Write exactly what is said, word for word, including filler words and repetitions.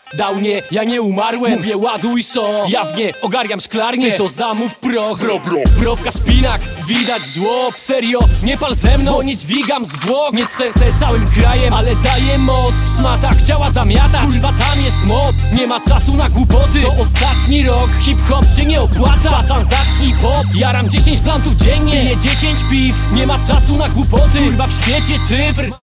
Dał nie, ja nie umarłem. Mówię ładuj so, jawnie ogarniam szklarnię. Ty to zamów proch, bro, bro. Browka szpinak, widać żłob. Serio, nie pal ze mną, bo nie dźwigam zwłok. Nie trzęsę całym krajem, ale daję moc. W szmatach chciała zamiatać, kurwa tam jest mob. Nie ma czasu na głupoty, to ostatni rok. Hip-hop się nie opłaca, pacan zacznij pop. Jaram dziesięć plantów dziennie, piję dziesięć piw. Nie ma czasu na głupoty, kurwa w świecie cyfr.